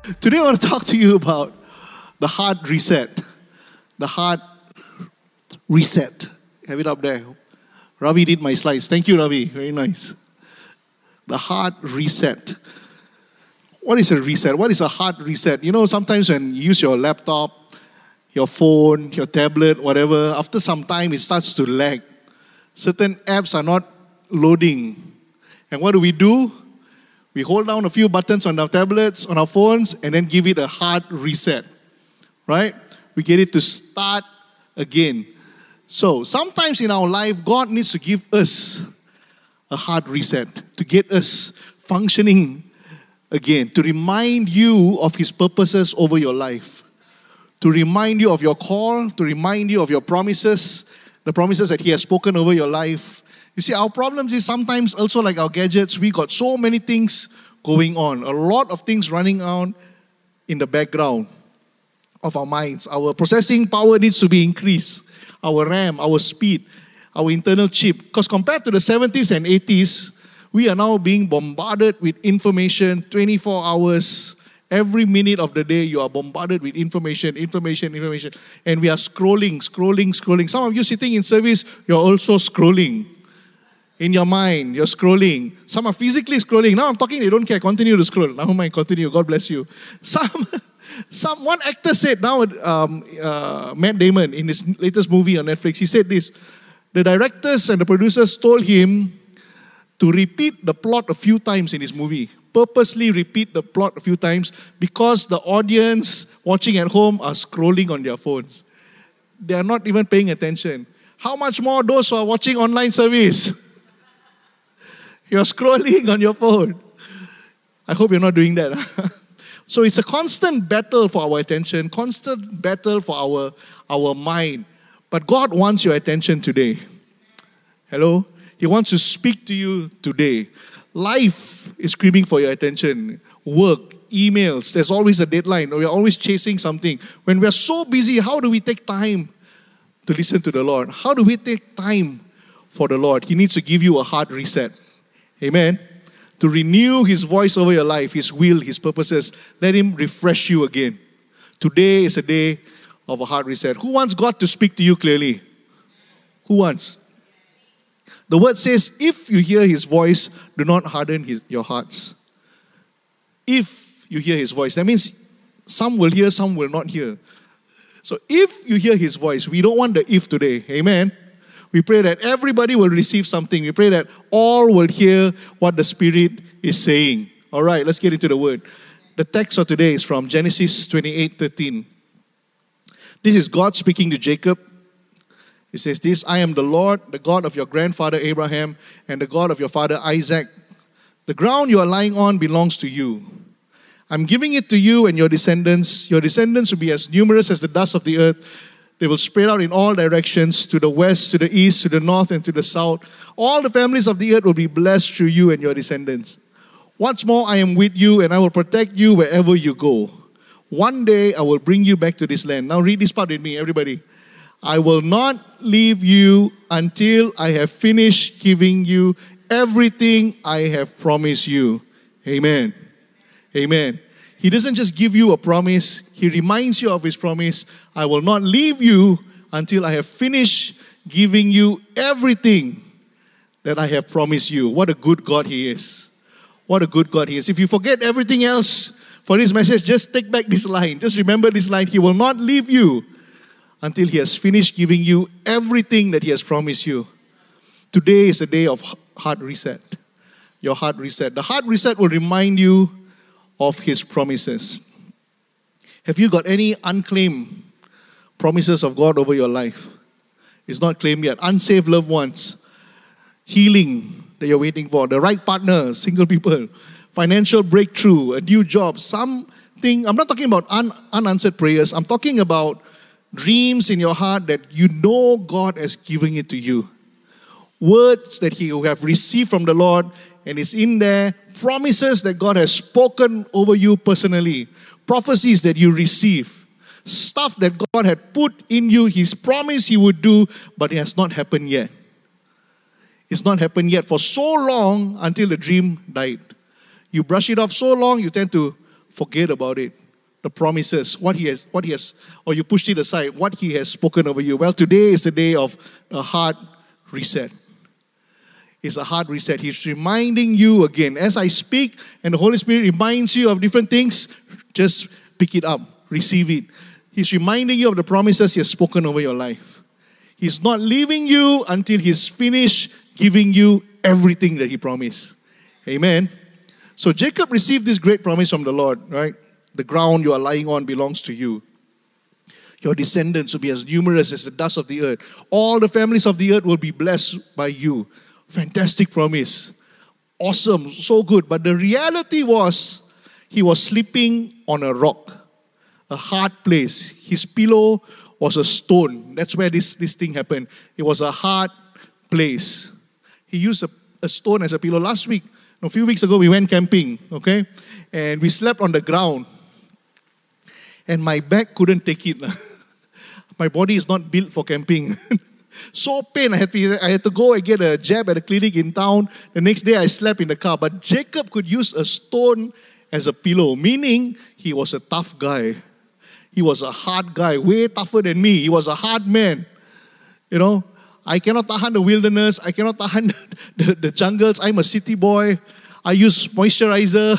Today I want to talk to you about the heart reset. The heart reset. Have it up there. Ravi did my slides. Thank you, Ravi. Very nice. The heart reset. What is a reset? What is a heart reset? You know, sometimes when you use your laptop, your phone, your tablet, whatever, after some time it starts to lag. Certain apps are not loading. And what do? We hold down a few buttons on our tablets, on our phones, and then give it a hard reset. Right? We get it to start again. So, sometimes in our life, God needs to give us a hard reset to get us functioning again, to remind you of His purposes over your life, to remind you of your call, to remind you of your promises, the promises that He has spoken over your life. You see, our problems is sometimes also like our gadgets. We got so many things going on, a lot of things running on in the background of our minds. Our processing power needs to be increased. Our RAM, our speed, our internal chip. Because compared to the 70s and 80s, we are now being bombarded with information 24 hours. Every minute of the day, you are bombarded with information. And we are scrolling. Some of you sitting in service, you're also scrolling. In your mind, you're scrolling. Some are physically scrolling. Now I'm talking, they don't care. Continue to scroll. Now mind, continue. God bless you. One actor said now, Matt Damon, in his latest movie on Netflix, he said this. The directors and the producers told him to repeat the plot a few times in his movie. Purposely repeat the plot a few times because the audience watching at home are scrolling on their phones. They are not even paying attention. How much more those who are watching online service? You're scrolling on your phone. I hope you're not doing that. So it's a constant battle for our attention, constant battle for our mind. But God wants your attention today. Hello? He wants to speak to you today. Life is screaming for your attention. Work, emails, there's always a deadline. We're always chasing something. When we're so busy, how do we take time to listen to the Lord? How do we take time for the Lord? He needs to give you a heart reset. Amen. To renew His voice over your life, His will, His purposes. Let Him refresh you again. Today is a day of a heart reset. Who wants God to speak to you clearly? Who wants? The word says, if you hear His voice, do not harden your hearts. If you hear His voice. That means some will hear, some will not hear. So if you hear His voice, we don't want the if today. Amen. We pray that everybody will receive something. We pray that all will hear what the Spirit is saying. All right, let's get into the word. The text of today is from Genesis 28:13. This is God speaking to Jacob. He says this, I am the Lord, the God of your grandfather Abraham and the God of your father Isaac. The ground you are lying on belongs to you. I'm giving it to you and your descendants. Your descendants will be as numerous as the dust of the earth. They will spread out in all directions, to the west, to the east, to the north, and to the south. All the families of the earth will be blessed through you and your descendants. Once more, I am with you, and I will protect you wherever you go. One day, I will bring you back to this land. Now read this part with me, everybody. I will not leave you until I have finished giving you everything I have promised you. Amen. Amen. He doesn't just give you a promise. He reminds you of His promise. I will not leave you until I have finished giving you everything that I have promised you. What a good God He is. What a good God He is. If you forget everything else for this message, just take back this line. Just remember this line. He will not leave you until He has finished giving you everything that He has promised you. Today is a day of heart reset. Your heart reset. The heart reset will remind you of His promises. Have you got any unclaimed promises of God over your life? It's not claimed yet. Unsaved loved ones, healing that you're waiting for, the right partner, single people, financial breakthrough, a new job, something. I'm not talking about unanswered prayers. I'm talking about dreams in your heart that you know God is giving it to you. Words that you have received from the Lord, and it's in there. Promises that God has spoken over you personally. Prophecies that you receive. Stuff that God had put in you. His promise He would do, but it has not happened yet. It's not happened yet for so long until the dream died. You brush it off so long, you tend to forget about it. The promises, what he has, or you pushed it aside, what he has spoken over you. Well, today is the day of a heart reset. It's a heart reset. He's reminding you again. As I speak and the Holy Spirit reminds you of different things, just pick it up, receive it. He's reminding you of the promises he has spoken over your life. He's not leaving you until he's finished giving you everything that he promised. Amen. So Jacob received this great promise from the Lord, right? The ground you are lying on belongs to you. Your descendants will be as numerous as the dust of the earth. All the families of the earth will be blessed by you. Fantastic promise. Awesome, so good. But the reality was, he was sleeping on a rock, a hard place. His pillow was a stone. That's where this thing happened. It was a hard place. He used a stone as a pillow. Last week, a few weeks ago, we went camping, okay? And we slept on the ground. And my back couldn't take it. My body is not built for camping. So pain, I had to go and get a jab at a clinic in town. The next day I slept in the car. But Jacob could use a stone as a pillow, meaning he was a tough guy. He was a hard guy, way tougher than me. He was a hard man. You know, I cannot tahan the wilderness. I cannot tahan the jungles. I'm a city boy. I use moisturizer.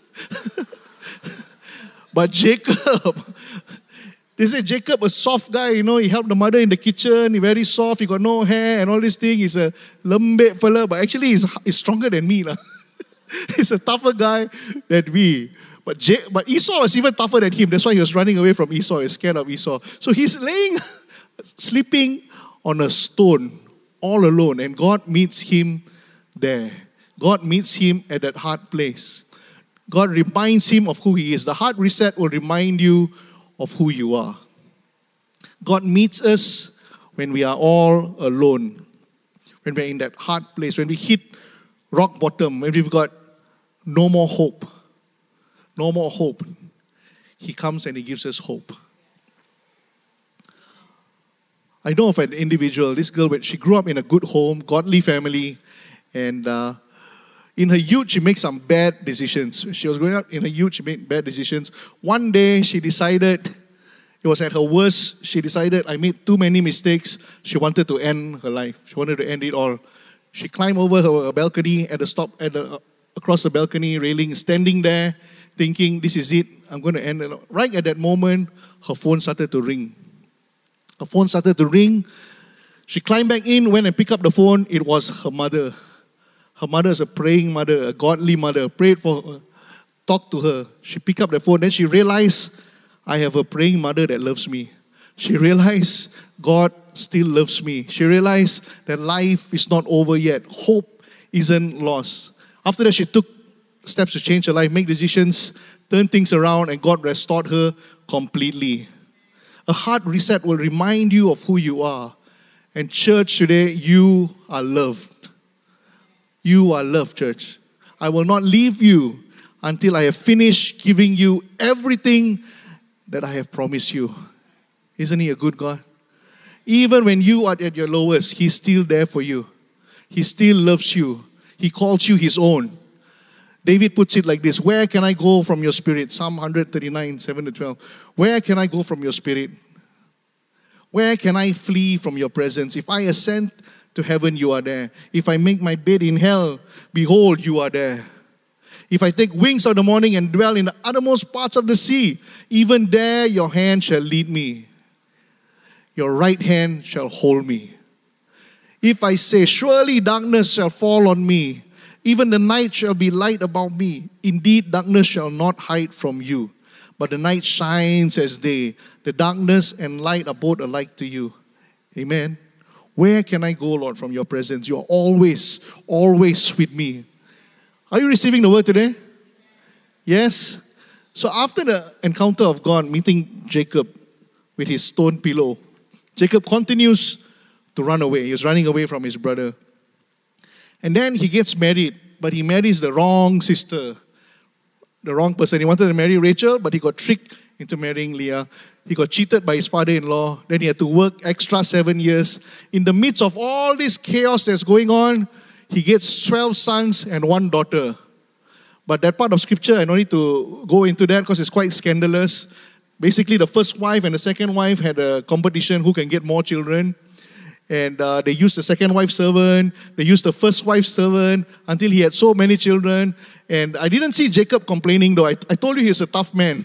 But Jacob, they say Jacob, a soft guy, you know, he helped the mother in the kitchen, he very soft, he got no hair and all these things. He's a lembek fella, but actually he's stronger than me. He's a tougher guy than me. But Esau was even tougher than him. That's why he was running away from Esau. He's scared of Esau. So he's sleeping on a stone, all alone. And God meets him there. God meets him at that hard place. God reminds him of who he is. The heart reset will remind you of who you are. God meets us when we are all alone. When we're in that hard place. When we hit rock bottom. When we've got no more hope. No more hope. He comes and he gives us hope. I know of an individual, this girl, she grew up in a good home, godly family, and in her youth, she made some bad decisions. She was growing up in her youth, she made bad decisions. One day, she decided, it was at her worst, she decided, I made too many mistakes. She wanted to end her life. She wanted to end it all. She climbed over her balcony across the balcony railing, standing there, thinking, this is it, I'm going to end it. Right at that moment, her phone started to ring. Her phone started to ring. She climbed back in, went and picked up the phone. It was her mother. Her mother is a praying mother, a godly mother. Prayed for her, talked to her. She picked up the phone. Then she realized, I have a praying mother that loves me. She realized God still loves me. She realized that life is not over yet. Hope isn't lost. After that, she took steps to change her life, make decisions, turn things around, and God restored her completely. A heart reset will remind you of who you are. And church, today, you are loved. You are loved, church. I will not leave you until I have finished giving you everything that I have promised you. Isn't He a good God? Even when you are at your lowest, He's still there for you. He still loves you. He calls you His own. David puts it like this, where can I go from your spirit? Psalm 139, 7-12. Where can I go from your spirit? Where can I flee from your presence? If I ascend to heaven, you are there. If I make my bed in hell, behold, you are there. If I take wings of the morning and dwell in the uttermost parts of the sea, even there your hand shall lead me. Your right hand shall hold me. If I say, surely darkness shall fall on me, even the night shall be light about me. Indeed, darkness shall not hide from you. But the night shines as day. The darkness and light are both alike to you. Amen. Where can I go, Lord, from your presence? You are always, always with me. Are you receiving the word today? Yes? So after the encounter of God meeting Jacob with his stone pillow, Jacob continues to run away. He was running away from his brother. And then he gets married, but he marries the wrong sister, the wrong person. He wanted to marry Rachel, but he got tricked into marrying Leah. He got cheated by his father-in-law. Then he had to work extra 7 years. In the midst of all this chaos that's going on, he gets 12 sons and 1 daughter. But that part of scripture, I don't need to go into that because it's quite scandalous. Basically, the first wife and the second wife had a competition who can get more children. And they used the second wife's servant, they used the first wife's servant until he had so many children. And I didn't see Jacob complaining though. I told you he's a tough man.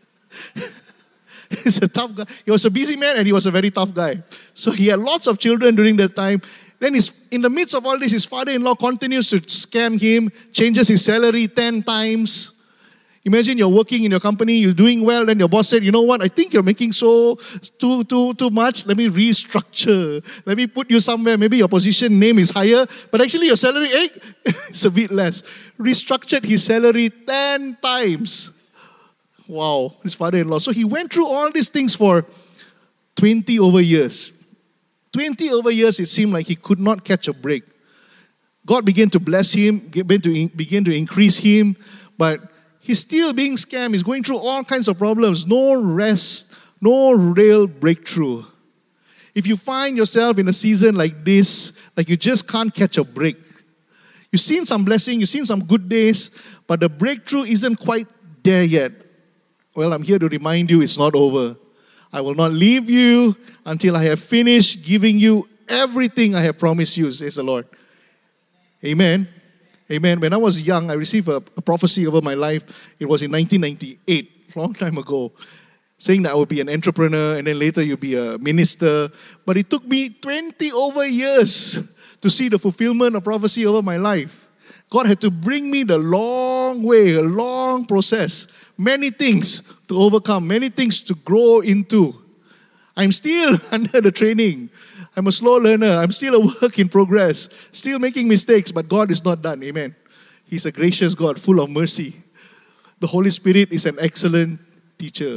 He's a tough guy. He was a busy man and he was a very tough guy. So he had lots of children during that time. Then in the midst of all this, his father-in-law continues to scam him, changes his salary 10 times. Imagine you're working in your company, you're doing well, then your boss said, you know what, I think you're making too much. Let me restructure. Let me put you somewhere. Maybe your position name is higher, but actually your salary is a bit less. Restructured his salary 10 times. Wow, his father-in-law. So he went through all these things for 20 over years. 20 over years, it seemed like he could not catch a break. God began to bless him, began to increase him, but he's still being scammed. He's going through all kinds of problems. No rest, no real breakthrough. If you find yourself in a season like this, like you just can't catch a break. You've seen some blessing, you've seen some good days, but the breakthrough isn't quite there yet. Well, I'm here to remind you it's not over. I will not leave you until I have finished giving you everything I have promised you, says the Lord. Amen. Amen. When I was young, I received a prophecy over my life. It was in 1998, long time ago, saying that I would be an entrepreneur and then later you'll be a minister. But it took me 20 over years to see the fulfillment of prophecy over my life. God had to bring me the long way, a long process, many things to overcome, many things to grow into. I'm still under the training. I'm a slow learner. I'm still a work in progress, still making mistakes, but God is not done. Amen. He's a gracious God, full of mercy. The Holy Spirit is an excellent teacher.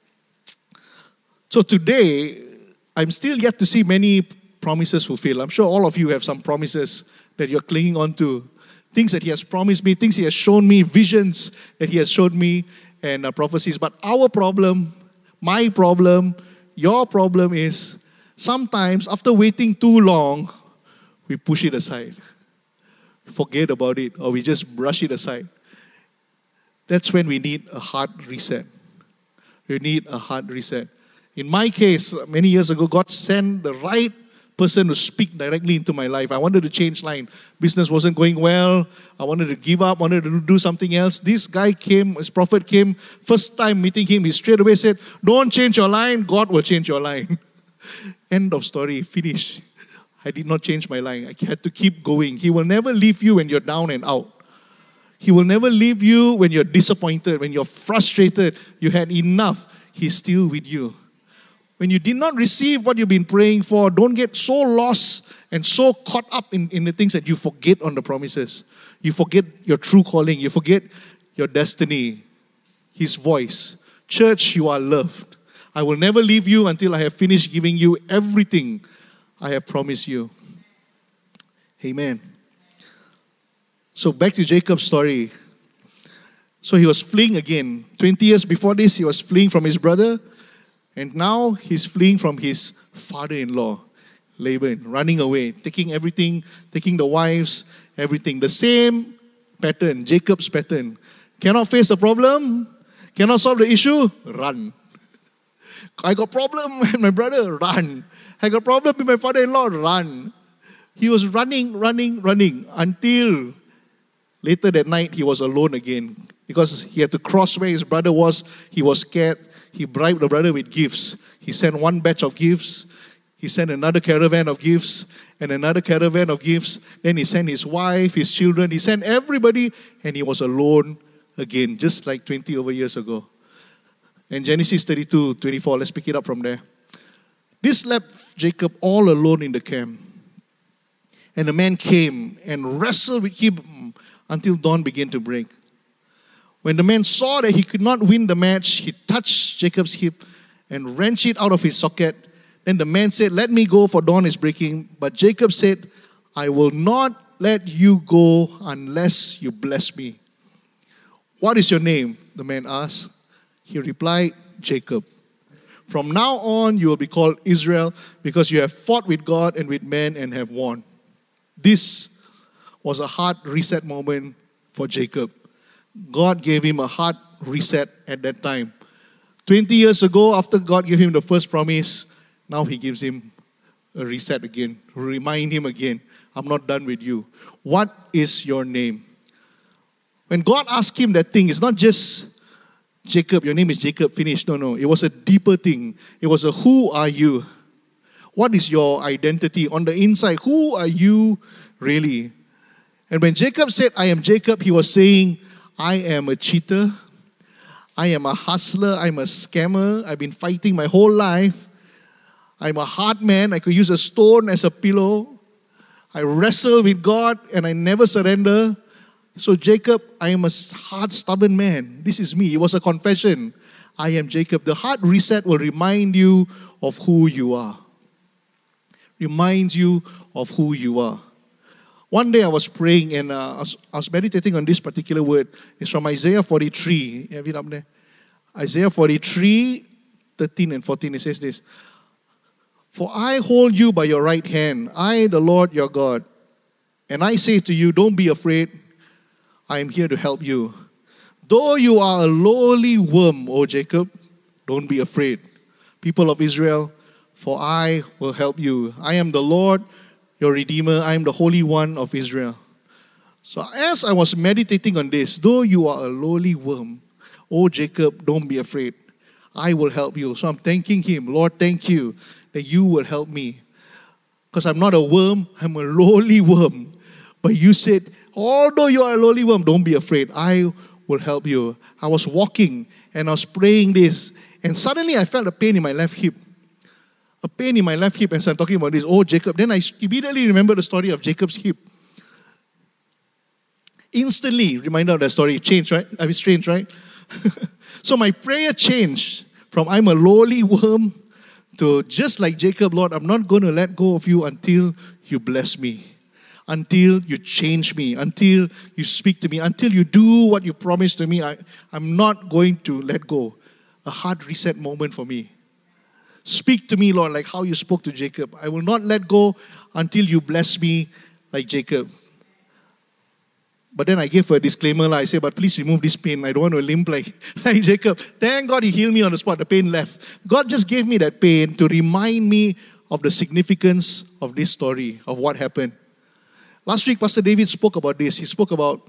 So today, I'm still yet to see many promises fulfilled. I'm sure all of you have some promises that you're clinging on to. Things that He has promised me, things He has shown me, visions that He has showed me, and prophecies. But our problem, my problem, your problem is sometimes after waiting too long, we push it aside. Forget about it, or we just brush it aside. That's when we need a heart reset. We need a heart reset. In my case, many years ago, God sent the right person to speak directly into my life. I wanted to change line. Business wasn't going well. I wanted to give up, wanted to do something else. This guy came, his prophet came. First time meeting him, he straight away said, don't change your line, God will change your line. End of story, finish. I did not change my line. I had to keep going. He will never leave you when you're down and out. He will never leave you when you're disappointed, when you're frustrated, you had enough. He's still with you. When you did not receive what you've been praying for, don't get so lost and so caught up in the things that you forget on the promises. You forget your true calling. You forget your destiny, His voice. Church, you are loved. I will never leave you until I have finished giving you everything I have promised you. Amen. So back to Jacob's story. So he was fleeing again. 20 years before this, he was fleeing from his brother. And now he's fleeing from his father-in-law, Laban, running away, taking everything, taking the wives, everything. The same pattern, Jacob's pattern. Cannot face the problem, cannot solve the issue, run. I got problem with my brother, run. I got problem with my father-in-law, run. He was running until later that night he was alone again because he had to cross where his brother was. He was scared. He bribed the brother with gifts. He sent one batch of gifts. He sent another caravan of gifts and another caravan of gifts. Then he sent his wife, his children. He sent everybody and he was alone again, just like 20 over years ago. In Genesis 32:24, let's pick it up from there. This left Jacob all alone in the camp. And the man came and wrestled with him until dawn began to break. When the man saw that he could not win the match, he touched Jacob's hip and wrenched it out of his socket. Then the man said, let me go, for dawn is breaking. But Jacob said, I will not let you go unless you bless me. What is your name? The man asked. He replied, Jacob. From now on, you will be called Israel because you have fought with God and with men and have won. This was a hard reset moment for Jacob. God gave him a heart reset at that time. 20 years ago, after God gave him the first promise, now he gives him a reset again. Remind him again, I'm not done with you. What is your name? When God asked him that thing, it's not just Jacob, your name is Jacob, finish. No. It was a deeper thing. It was a who are you? What is your identity? On the inside, who are you really? And when Jacob said, I am Jacob, he was saying, I am a cheater. I am a hustler. I'm a scammer. I've been fighting my whole life. I'm a hard man. I could use a stone as a pillow. I wrestle with God and I never surrender. So Jacob, I am a hard, stubborn man. This is me. It was a confession. I am Jacob. The heart reset will remind you of who you are. Reminds you of who you are. One day I was praying and I was meditating on this particular word. It's from Isaiah 43. You have it up there? Isaiah 43, 13 and 14. It says this. For I hold you by your right hand, I, the Lord your God. And I say to you, don't be afraid. I am here to help you. Though you are a lowly worm, O Jacob, don't be afraid. People of Israel, for I will help you. I am the Lord, your Redeemer. I am the Holy One of Israel. So as I was meditating on this, though you are a lowly worm, O Jacob, don't be afraid. I will help you. So I'm thanking him. Lord, thank you that you will help me. Because I'm not a worm, I'm a lowly worm. But you said, although you are a lowly worm, don't be afraid. I will help you. I was walking and I was praying this. And suddenly I felt a pain in my left hip. A pain in my left hip as I'm talking about this. Oh, Jacob. Then I immediately remember the story of Jacob's hip. Instantly, reminder of that story. Changed, right? I mean, strange, right? So my prayer changed from I'm a lowly worm to just like Jacob, Lord, I'm not going to let go of you until you bless me. Until you change me, until you speak to me, until you do what you promised to me, I'm not going to let go. A hard reset moment for me. Speak to me, Lord, like how you spoke to Jacob. I will not let go until you bless me like Jacob. But then I gave a disclaimer. I said, but please remove this pain. I don't want to limp like Jacob. Thank God he healed me on the spot. The pain left. God just gave me that pain to remind me of the significance of this story, of what happened. Last week, Pastor David spoke about this. He spoke about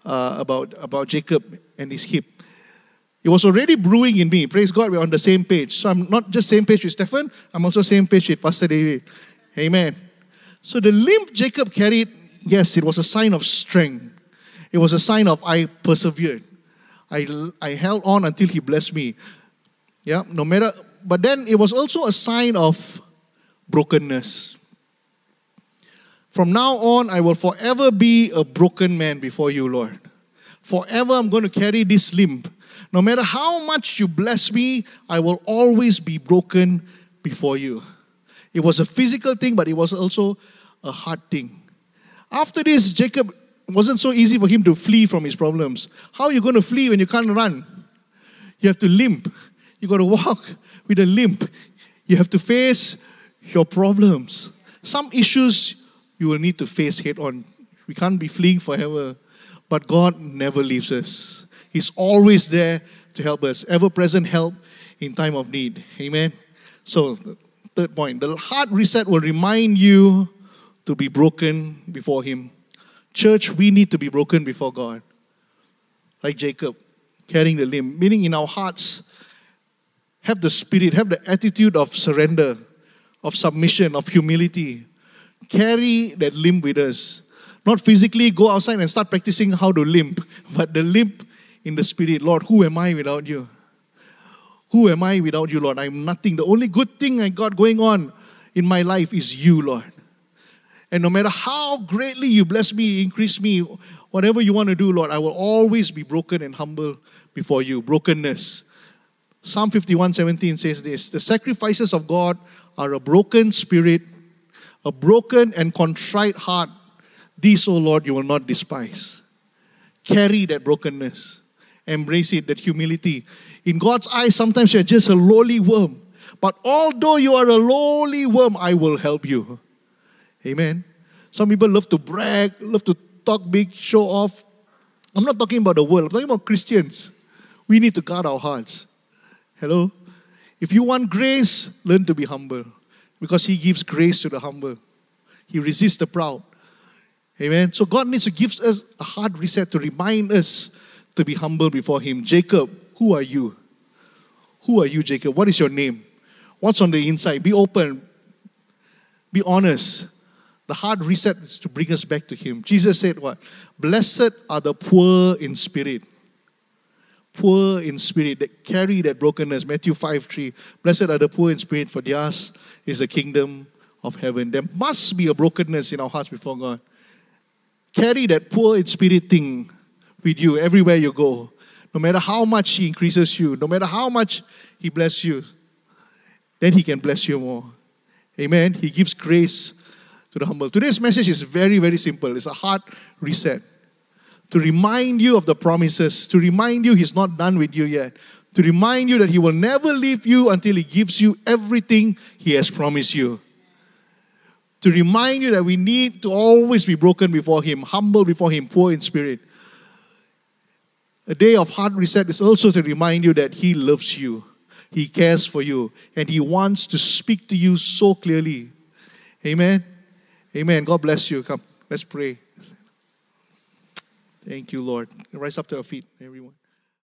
Jacob and his hip. It was already brewing in me. Praise God, we're on the same page. So I'm not just same page with Stephen, I'm also same page with Pastor David. Amen. So the limp Jacob carried, yes, it was a sign of strength. It was a sign of I persevered. I held on until he blessed me. Yeah, no matter. But then it was also a sign of brokenness. From now on, I will forever be a broken man before you, Lord. Forever I'm going to carry this limp. No matter how much you bless me, I will always be broken before you. It was a physical thing, but it was also a heart thing. After this, Jacob, it wasn't so easy for him to flee from his problems. How are you going to flee when you can't run? You have to limp. You got to walk with a limp. You have to face your problems. Some issues you will need to face head on. We can't be fleeing forever. But God never leaves us. He's always there to help us. Ever-present help in time of need. Amen. So, third point. The heart reset will remind you to be broken before Him. Church, we need to be broken before God. Like Jacob, carrying the limb. Meaning in our hearts, have the spirit, have the attitude of surrender, of submission, of humility. Carry that limb with us. Not physically go outside and start practicing how to limp, but the limp in the spirit. Lord, who am I without you? Who am I without you, Lord? I'm nothing. The only good thing I got going on in my life is you, Lord. And no matter how greatly you bless me, increase me, whatever you want to do, Lord, I will always be broken and humble before you. Brokenness. Psalm 51:17 says this, the sacrifices of God are a broken spirit, a broken and contrite heart. These, O Lord, you will not despise. Carry that brokenness. Embrace it, that humility. In God's eyes, sometimes you're just a lowly worm. But although you are a lowly worm, I will help you. Amen. Some people love to brag, love to talk big, show off. I'm not talking about the world. I'm talking about Christians. We need to guard our hearts. Hello? If you want grace, learn to be humble. Because He gives grace to the humble. He resists the proud. Amen? So God needs to give us a heart reset to remind us to be humble before Him. Jacob, who are you? Who are you, Jacob? What is your name? What's on the inside? Be open. Be honest. The heart reset is to bring us back to Him. Jesus said what? Blessed are the poor in spirit. Poor in spirit, that carry that brokenness. Matthew 5:3. Blessed are the poor in spirit, for theirs is the kingdom of heaven. There must be a brokenness in our hearts before God. Carry that poor in spirit thing with you everywhere you go. No matter how much He increases you, no matter how much He blesses you, then He can bless you more. Amen. He gives grace to the humble. Today's message is very, very simple. It's a heart reset. To remind you of the promises. To remind you He's not done with you yet. To remind you that He will never leave you until He gives you everything He has promised you. To remind you that we need to always be broken before Him, humble before Him, poor in spirit. A day of heart reset is also to remind you that He loves you. He cares for you. And He wants to speak to you so clearly. Amen. Amen. God bless you. Come, let's pray. Thank you, Lord. Rise up to our feet, everyone.